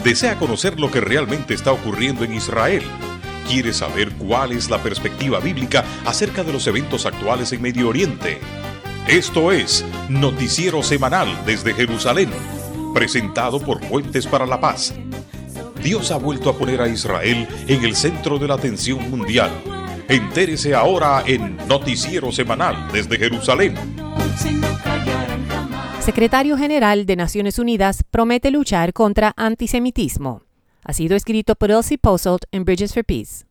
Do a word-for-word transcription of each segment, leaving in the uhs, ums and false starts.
¿Desea conocer lo que realmente está ocurriendo en Israel? ¿Quiere saber cuál es la perspectiva bíblica acerca de los eventos actuales en Medio Oriente? Esto es Noticiero Semanal desde Jerusalén, presentado por Puentes para la Paz. Dios ha vuelto a poner a Israel en el centro de la atención mundial. Entérese ahora en Noticiero Semanal desde Jerusalén. Secretario General de Naciones Unidas promete luchar contra antisemitismo. Ha sido escrito por Elsie Posselt en Bridges for Peace.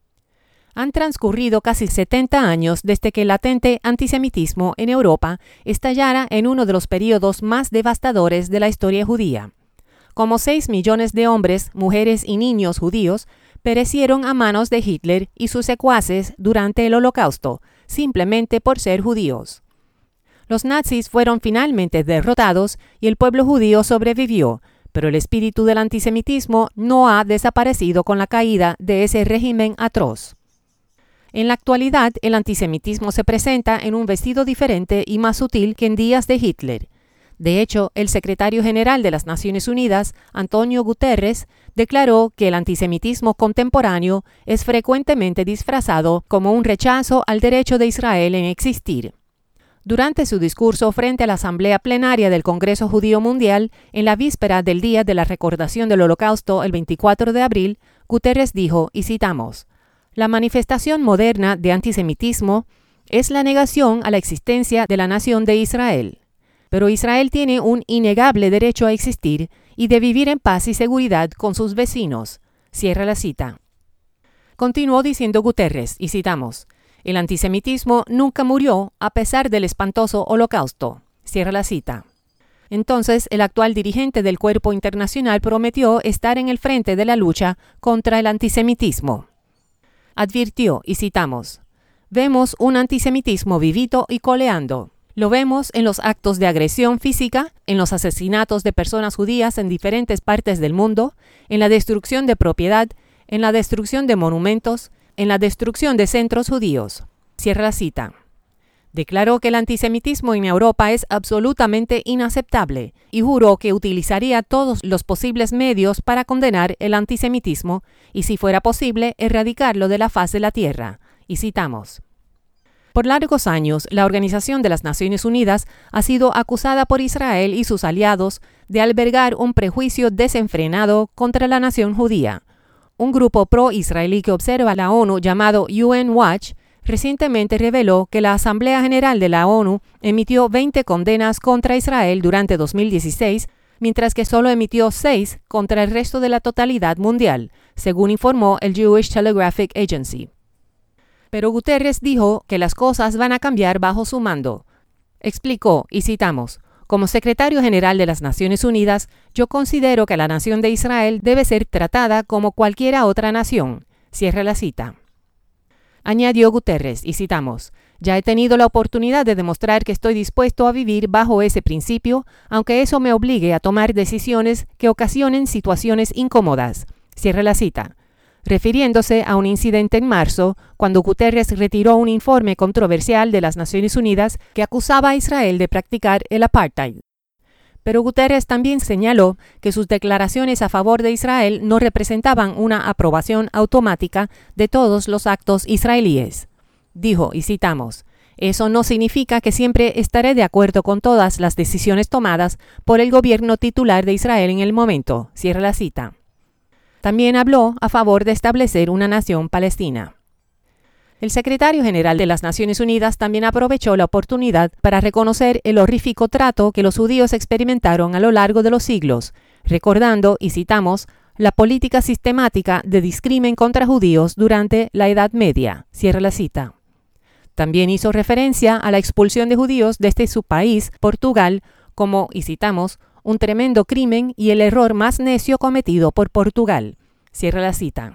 Han transcurrido casi setenta años desde que el latente antisemitismo en Europa estallara en uno de los periodos más devastadores de la historia judía. Como seis millones de hombres, mujeres y niños judíos perecieron a manos de Hitler y sus secuaces durante el Holocausto, simplemente por ser judíos. Los nazis fueron finalmente derrotados y el pueblo judío sobrevivió, pero el espíritu del antisemitismo no ha desaparecido con la caída de ese régimen atroz. En la actualidad, el antisemitismo se presenta en un vestido diferente y más sutil que en días de Hitler. De hecho, el secretario general de las Naciones Unidas, Antonio Guterres, declaró que el antisemitismo contemporáneo es frecuentemente disfrazado como un rechazo al derecho de Israel en existir. Durante su discurso frente a la Asamblea Plenaria del Congreso Judío Mundial, en la víspera del Día de la Recordación del Holocausto, el veinticuatro de abril, Guterres dijo, y citamos, «La manifestación moderna de antisemitismo es la negación a la existencia de la nación de Israel. Pero Israel tiene un innegable derecho a existir y de vivir en paz y seguridad con sus vecinos». Cierra la cita. Continuó diciendo Guterres, y citamos, «El antisemitismo nunca murió a pesar del espantoso holocausto». Cierra la cita. Entonces, el actual dirigente del Cuerpo Internacional prometió estar en el frente de la lucha contra el antisemitismo. Advirtió, y citamos, «Vemos un antisemitismo vivito y coleando. Lo vemos en los actos de agresión física, en los asesinatos de personas judías en diferentes partes del mundo, en la destrucción de propiedad, en la destrucción de monumentos, en la destrucción de centros judíos». Cierra la cita. Declaró que el antisemitismo en Europa es absolutamente inaceptable y juró que utilizaría todos los posibles medios para condenar el antisemitismo y, si fuera posible, erradicarlo de la faz de la tierra. Y citamos, «Por largos años, la Organización de las Naciones Unidas ha sido acusada por Israel y sus aliados de albergar un prejuicio desenfrenado contra la nación judía. Un grupo pro-israelí que observa la ONU llamado U N Watch recientemente reveló que la Asamblea General de la ONU emitió veinte condenas contra Israel durante dos mil dieciséis, mientras que solo emitió seis contra el resto de la totalidad mundial, según informó el Jewish Telegraphic Agency. Pero Guterres dijo que las cosas van a cambiar bajo su mando. Explicó, y citamos, «Como secretario general de las Naciones Unidas, yo considero que la nación de Israel debe ser tratada como cualquier otra nación». Cierra la cita. Añadió Guterres, y citamos, «Ya he tenido la oportunidad de demostrar que estoy dispuesto a vivir bajo ese principio, aunque eso me obligue a tomar decisiones que ocasionen situaciones incómodas». Cierra la cita. Refiriéndose a un incidente en marzo, cuando Guterres retiró un informe controversial de las Naciones Unidas que acusaba a Israel de practicar el apartheid. Pero Guterres también señaló que sus declaraciones a favor de Israel no representaban una aprobación automática de todos los actos israelíes. Dijo, y citamos, «Eso no significa que siempre estaré de acuerdo con todas las decisiones tomadas por el gobierno titular de Israel en el momento». Cierra la cita. También habló a favor de establecer una nación palestina. El secretario general de las Naciones Unidas también aprovechó la oportunidad para reconocer el horrífico trato que los judíos experimentaron a lo largo de los siglos, recordando, y citamos, la política sistemática de discrimen contra judíos durante la Edad Media. Cierra la cita. También hizo referencia a la expulsión de judíos desde su país, Portugal, como, y citamos, un tremendo crimen y el error más necio cometido por Portugal. Cierra la cita.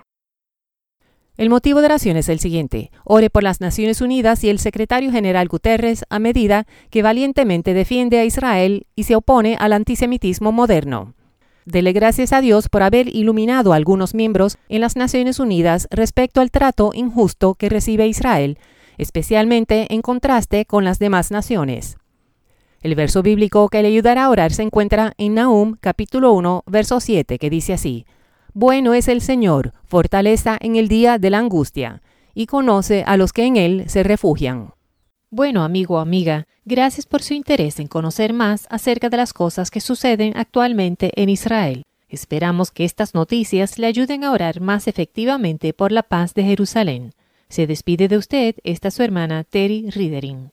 El motivo de oración es el siguiente. Ore por las Naciones Unidas y el secretario general Guterres a medida que valientemente defiende a Israel y se opone al antisemitismo moderno. Dele gracias a Dios por haber iluminado a algunos miembros en las Naciones Unidas respecto al trato injusto que recibe Israel, especialmente en contraste con las demás naciones. El verso bíblico que le ayudará a orar se encuentra en Nahum capítulo uno, verso siete, que dice así: Bueno es el Señor, fortaleza en el día de la angustia, y conoce a los que en Él se refugian. Bueno, amigo o amiga, gracias por su interés en conocer más acerca de las cosas que suceden actualmente en Israel. Esperamos que estas noticias le ayuden a orar más efectivamente por la paz de Jerusalén. Se despide de usted esta su hermana Terry Ridering.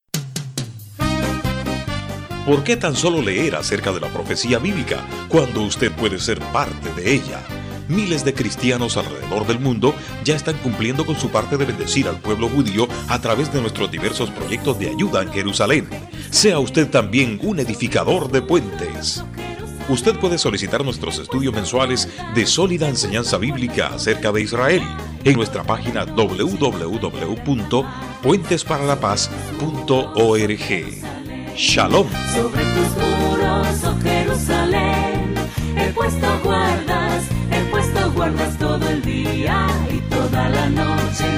¿Por qué tan solo leer acerca de la profecía bíblica cuando usted puede ser parte de ella? Miles de cristianos alrededor del mundo ya están cumpliendo con su parte de bendecir al pueblo judío a través de nuestros diversos proyectos de ayuda en Jerusalén. Sea usted también un edificador de puentes. Usted puede solicitar nuestros estudios mensuales de sólida enseñanza bíblica acerca de Israel en nuestra página doble u doble u doble u punto puentes para la paz punto org. Shalom. Sobre tus muros, oh Jerusalén, he puesto guardas, he puesto guardas todo el día y toda la noche.